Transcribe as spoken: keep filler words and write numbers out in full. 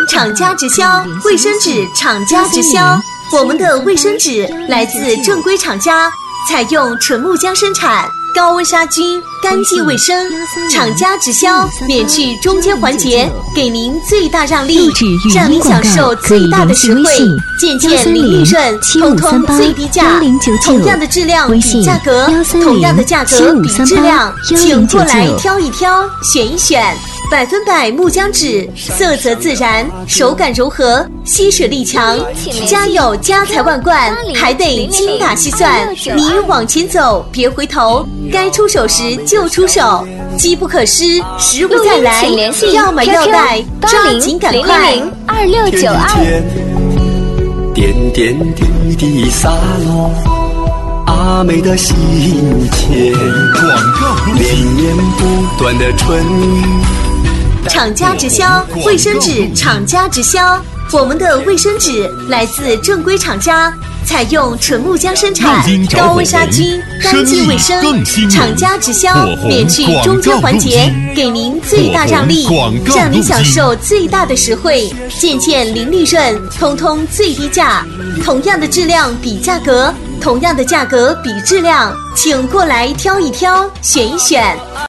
厂家直销，卫生纸厂家直销。我们的卫生纸来自正规厂家，采用纯木浆生产，高温杀菌，干净卫生。厂家直销，免去中间环节，给您最大让利，让您享受最大的实惠，件件零利润，通通最低价。同样的质量比价格，同样的价格比质量，请过来挑一挑，选一选。百分百木浆纸，色泽自然，手感柔和，吸水力强。家有家财万贯，还得精打细算。你往前走，别回头，该出手时就出手，机不可失，时不再来。要买要带，抓紧赶快！ 二六九二。 点点滴滴洒落阿妹的心田，连绵不断的春雨。 厂家直销，卫生纸厂家直销。我们的卫生纸来自正规厂家，采用纯木浆生产，高温杀菌，干净卫生。厂家直销，免去中间环节，给您最大让利，让您享受最大的实惠，件件零利润，通通最低价。同样的质量比价格，同样的价格比质量，请过来挑一挑，选一选。